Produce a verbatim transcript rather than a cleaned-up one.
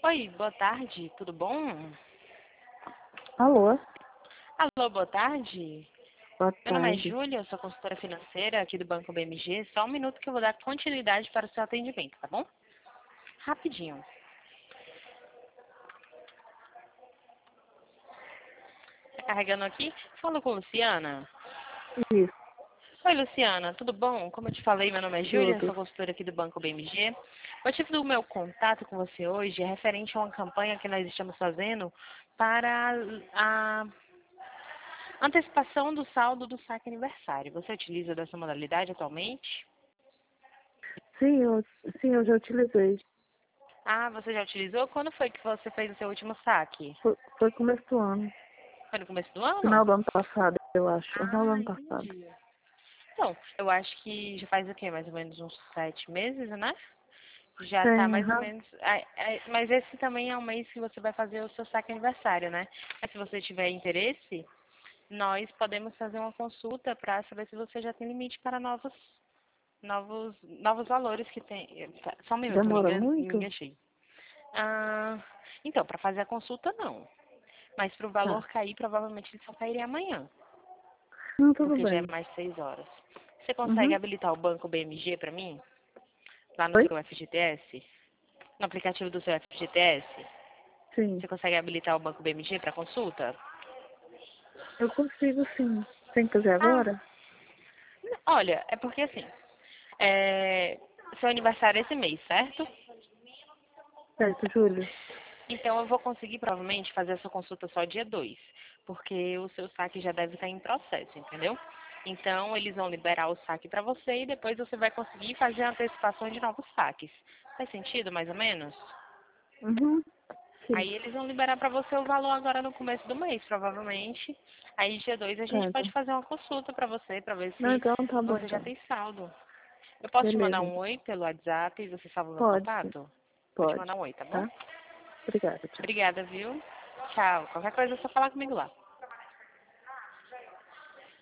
Oi, boa tarde, tudo bom? Alô, Alô, boa tarde. boa Meu nome é tarde. Júlia, eu sou consultora financeira aqui do Banco B M G. Só um minuto que eu vou dar continuidade para o seu atendimento, tá bom? Rapidinho. Tá carregando aqui? Falo com Luciana. Isso, Oi, Luciana, tudo bom? Como eu te falei, meu nome é Júlia, tudo. sou consultora aqui do Banco B M G. O motivo do meu contato com você hoje é referente a uma campanha que nós estamos fazendo para a antecipação do saldo do saque aniversário. Você utiliza dessa modalidade atualmente? Sim, eu, sim, eu já utilizei. Ah, você já utilizou? Quando foi que você fez o seu último saque? Foi, foi começo do ano. Foi no começo do ano? Final do ano passado, eu acho. Final do Ah, ano passado. entendi. Então, eu acho que já faz o quê? Mais ou menos uns sete meses, né? Já tá Tem, mais ou aham. menos. ah, é, Mas esse também é um mês que você vai fazer o seu saque aniversário, né? Mas se você tiver interesse, nós podemos fazer uma consulta para saber se você já tem limite para novos, novos, novos valores que tem. Tá, só um minuto, me Demora engan- me muito? enganchei. Ah, então, para fazer a consulta, não. Mas para o valor Tá. cair, provavelmente ele só cairia amanhã, Hum, tudo porque já é bem. mais seis horas. Você consegue Uhum. habilitar o banco B M G para mim? Lá no Oi? seu F G T S? No aplicativo do seu F G T S? Sim. Você consegue habilitar o banco B M G para consulta? Eu consigo sim. Tem que fazer Ah, agora? olha, é porque assim, é, seu aniversário é esse mês, certo? Certo, Júlio. Então eu vou conseguir provavelmente fazer essa consulta só dia dois, porque o seu saque já deve estar em processo, entendeu? Então eles vão liberar o saque para você e depois você vai conseguir fazer a antecipação de novos saques. Faz sentido, mais ou menos? Uhum. Sim. Aí eles vão liberar para você o valor agora no começo do mês, provavelmente. Aí dia dois a gente pode Certo. fazer uma consulta para você, para ver Não, se então tá bom você já então. tem saldo. Eu posso te mandar Beleza, um então. oi pelo WhatsApp e você salva o meu Pode sim. contato? Vou te Pode. mandar um oi, tá bom? Tá? Obrigada, tchau. Obrigada, viu? Tchau. Qualquer coisa é só falar comigo lá.